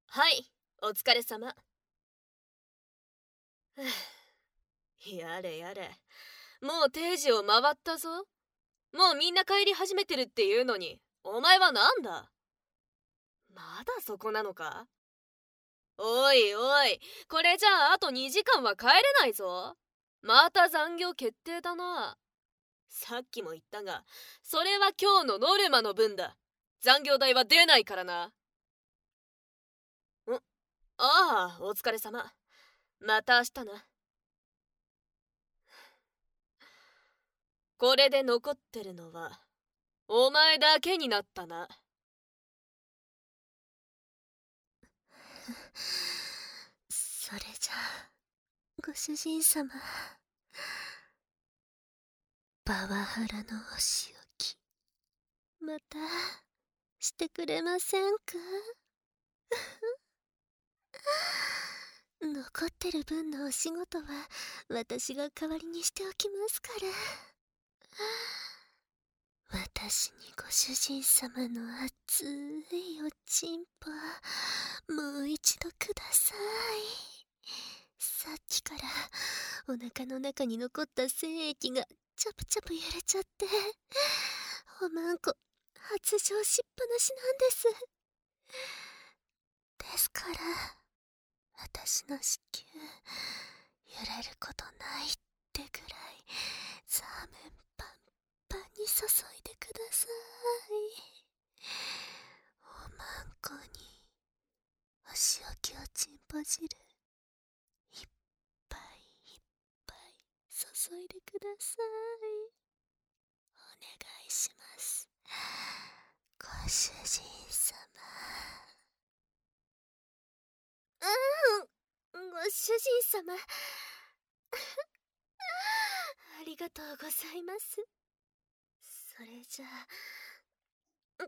はい、お疲れ様。ふぅやれやれ。もう定時を回ったぞ。もうみんな帰り始めてるっていうのに、お前はなんだ？まだそこなのか？おいおい、これじゃああと2時間は帰れないぞ。また残業決定だな。さっきも言ったが、それは今日のノルマの分だ。残業代は出ないからな。ああ、お疲れ様。また明日な。これで残ってるのはお前だけになったな。 それじゃあご主人様、パワハラのお仕置きまたしてくれませんか？残ってる分のお仕事は私が代わりにしておきますから。私にご主人様の熱いおちんぽもう一度ください。さっきからお腹の中に残った精液がチャプチャプ揺れちゃっておまんこ発情しっぱなしなんです。ですから私の子宮揺れることないってぐらいザーメンパンパンに注いでください。おまんこにお仕置きおちんぽ汁いっぱいいっぱい注いでください。お願いします、ご主人様。ご主人様ありがとうございます。それじゃあ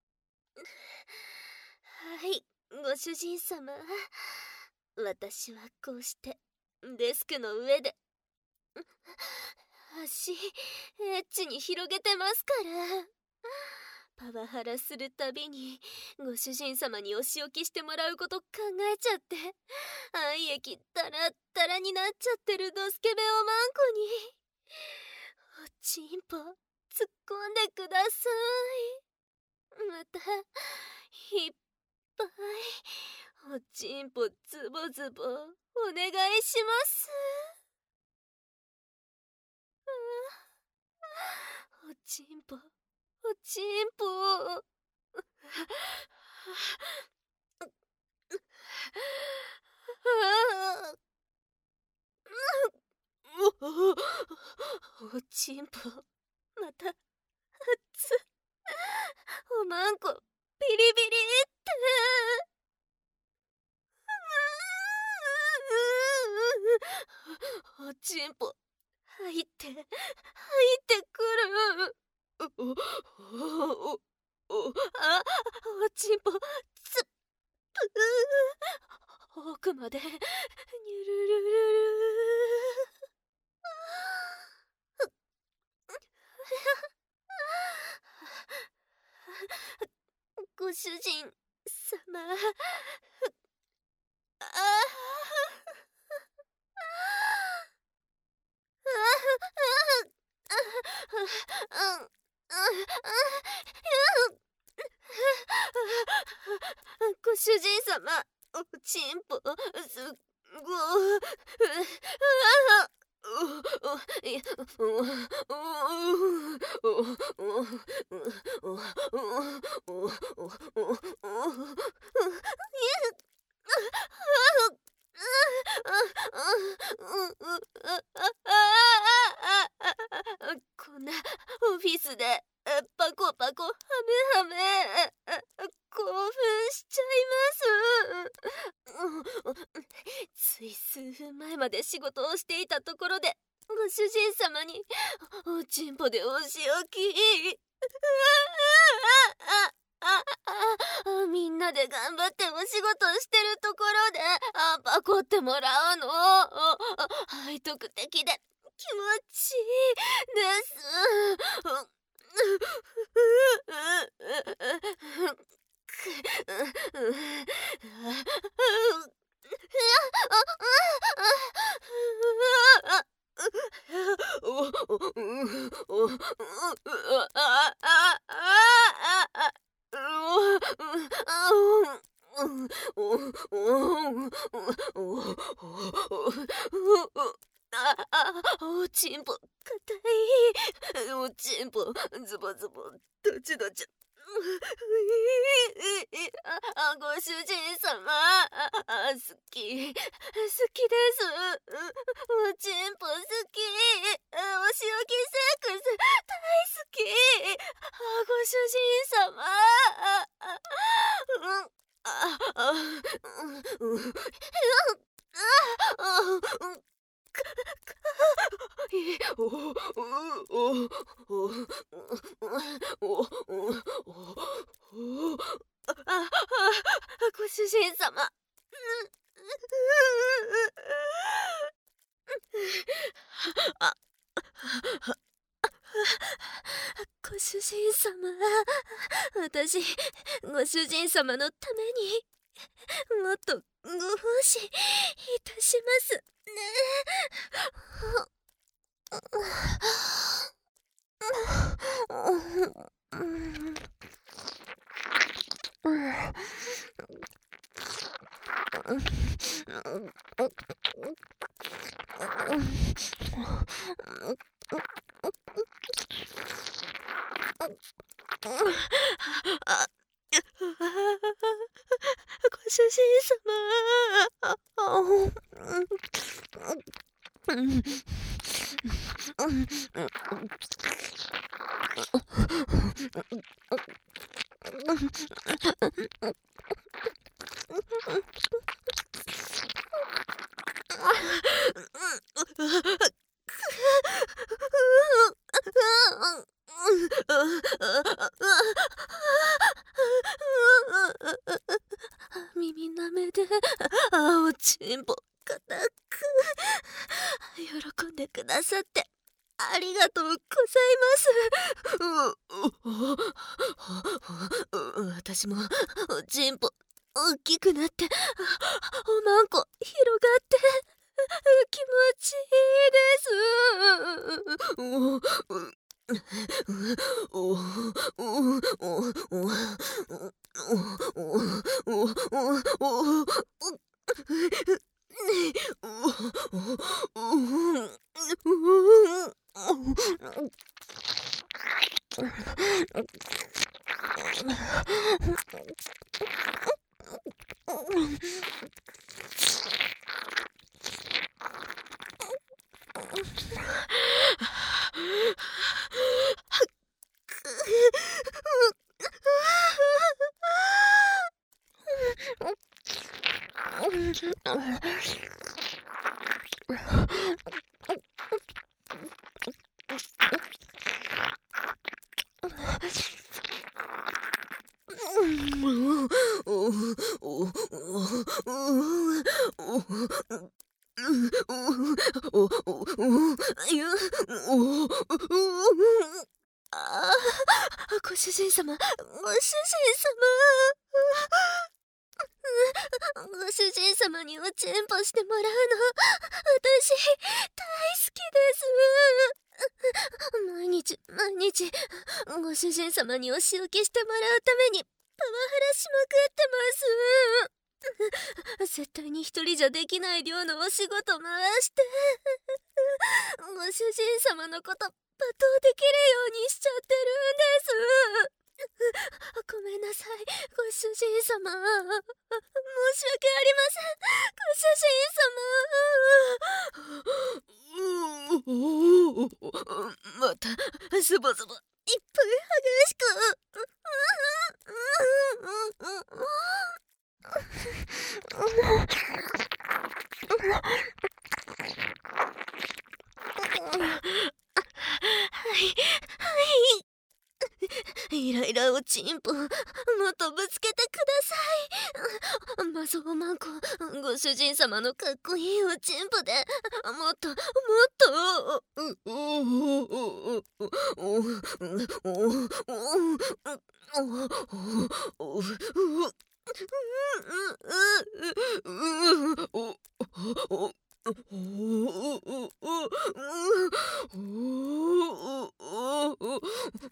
はい、ご主人様。私はこうしてデスクの上で足エッチに広げてますから。パワハラするたびにご主人様にお仕置きしてもらうこと考えちゃって、愛液タラッタラになっちゃってるドスケベおまんこにおちんぽ突っ込んでください。またいっぱいおちんぽズボズボお願いします。おちんぽおちんぽおちんぽまたおまんこビリビリっておちんぽ入ってくる。おちんぽ奥までニュルルルル。ご主人様。ご主人様、おちんぽすっごこんなオフィスでパコパコハメハメ興奮しちゃいます。つい数分前まで仕事をしていたところでご主人様におちんぽでお仕置き。みんなで頑張ってお仕事してるところでパコってもらうの背徳的で気持ちいいです。 おちんぽ硬い。おちんぽズボズボどちどち。ご主人様、好きです。おちんぽ好き。お仕置きセックス大好き。ご主人様。ご主人様。ご主人様、私ご主人様のためにもっとご奉仕いたしますね。ご主人様。耳なめでおちんぽ固く喜んでくださってありがとうございます。私もおちんぽ大きくなっておまんこ広がって気持ちいいです。ご主人様、ご主人様。ご主人様におちんぽしてもらうの私大好きです。毎日ご主人様にお仕置きしてもらうためにパワハラしまくってます。絶対に一人じゃできない量のお仕事回してご主人様のこと罵倒できるようにしちゃってるんです。ごめんなさい、ご主人様。申し訳ありません、ご主人様。またズボズボいっぱい激しく。イライラおちんぽもっとぶつけてください。マゾおまんこ、ご主人様のかっこいいおちんぽでもっと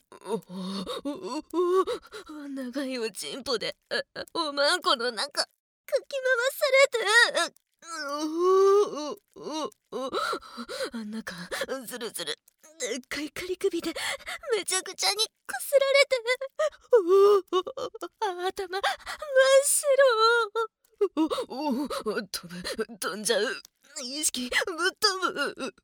長いおちんぽでおまんこの中かき回されて、中ずるずるでっかい狩り首でめちゃくちゃにこすられて、頭真っ白。飛んじゃう。意識ぶっ飛ぶ。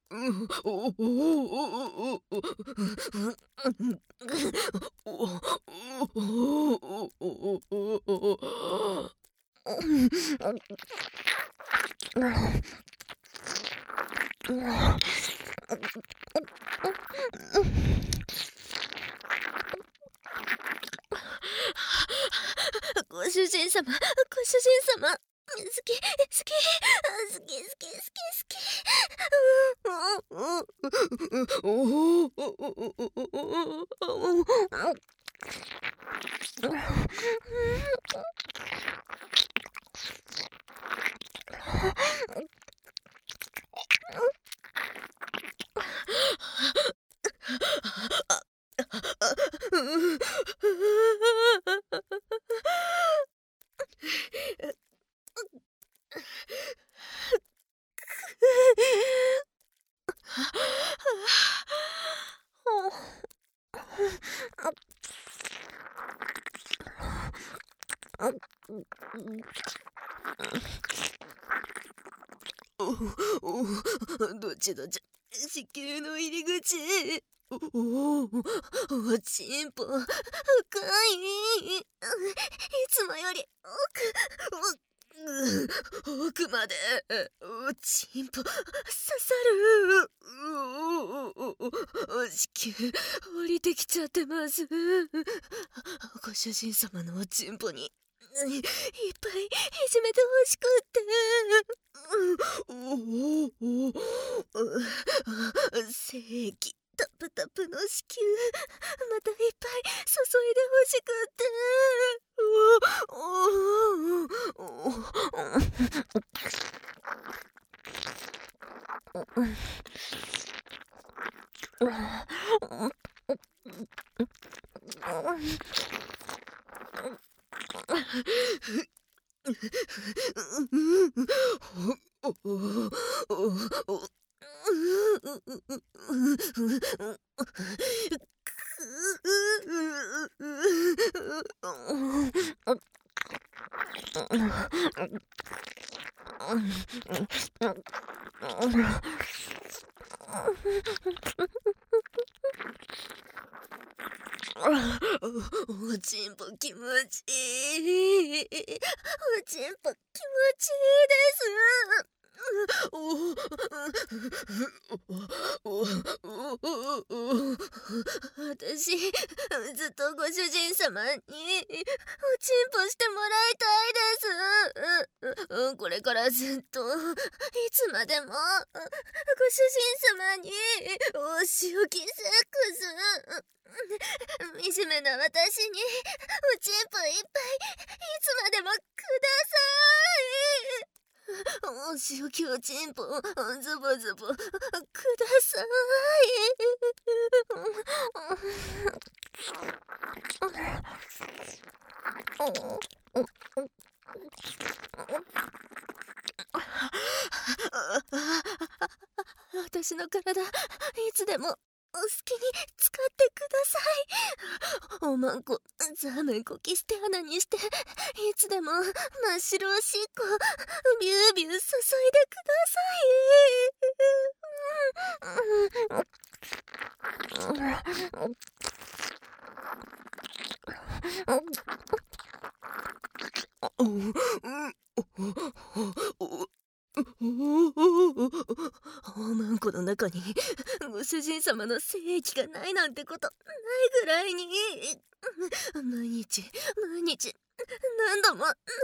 ご主人様、好き好き好き好き好きどっち子宮の入り口。おちんぽ深い。いつもより奥までおちんぽ刺さる。子宮降りてきちゃってます。ご主人様のおちんぽにいっぱいいじめてほしくって精液タプタプの子宮またいっぱい注いでほしくっておちんぽ気持ちいい。おちんぽ気持ちいいです。私ずっとご主人様におちんぽしてもらいたいです。これからずっといつまでもご主人様にお仕置きセックス。惨めな私におちんぽいっぱいいつまでもください。お仕置きおちんぽズボズボください。私の体いつでもお好きに使ってください。おまんこザーメンこき捨て穴にしていつでも真っ白おしっこビュービュー注いでください。おまんこの中にご主人様の精液がないなんてことないぐらいに毎日何度も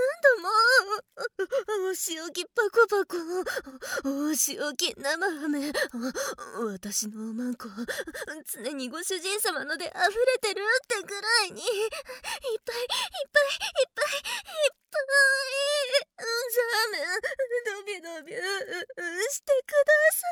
お仕置きパコパコお仕置き生ハメ私のおまんこ常にご主人様ので溢れてるってぐらいにいっぱいザーメンドビドビしてくださ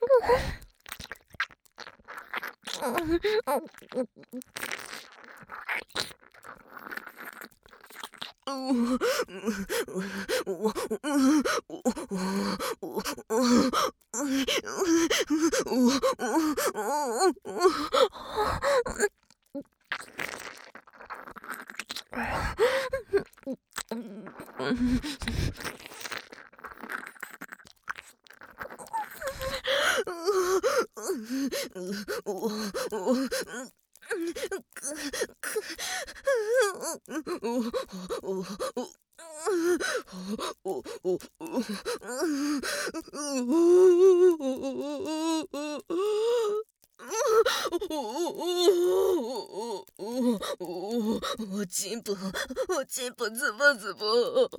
い。 おちんぽズボズボ。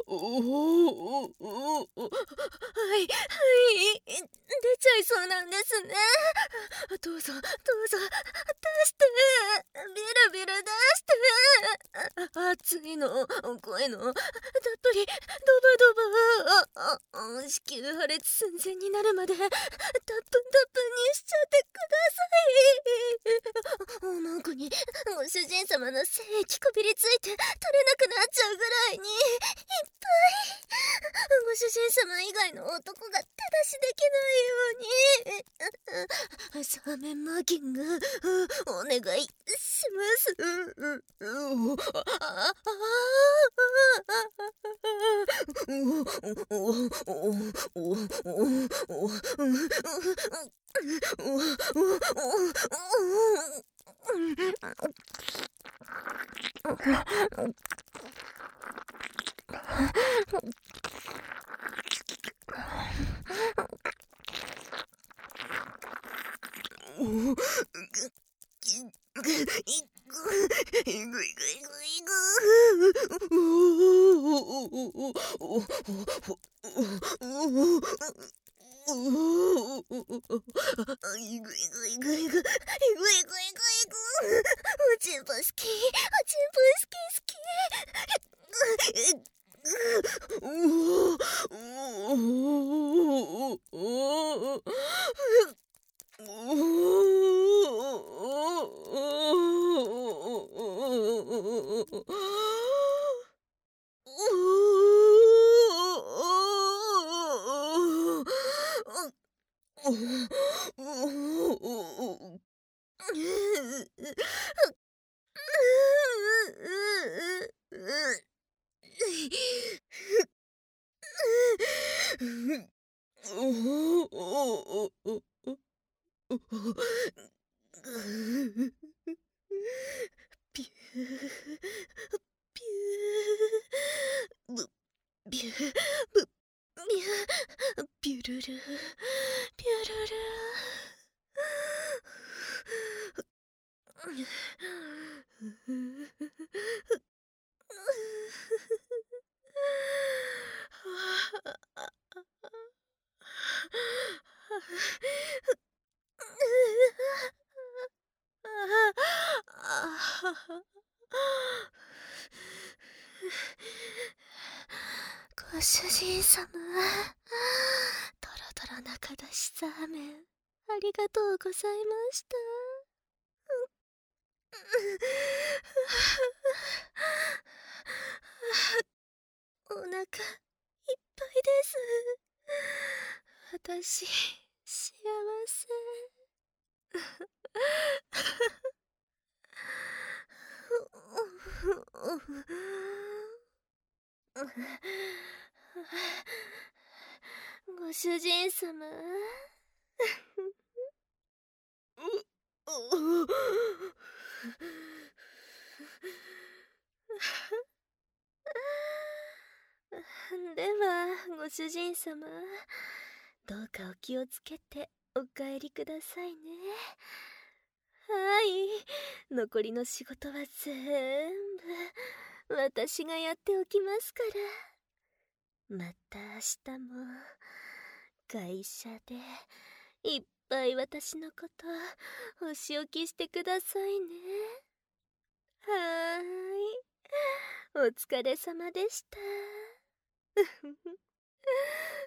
はい、出ちゃいそうなんですね。どうぞ出してビル出して。熱いの濃いのたっぷりドバドバ。子宮破裂寸前になるまでタップにしちゃってください。おまんこにご主人様の精液こびりついて取れなくなっちゃうぐらいにいっぱい。ご主人様以外の男が手出しできないようにサーメンマーキングお願いします。おちんぽ好き。ピューピューブビューブビュービュルルビュルルご主人様、とろとろ中出しサーメンありがとうございました。お腹いっぱいです。私幸せ。ご主人様ではご主人様、どうかお気をつけてお帰りくださいね。はい、残りの仕事は全部私がやっておきますから。また明日も会社でいっぱい私のことお仕置きしてくださいね。はーい、お疲れ様でした。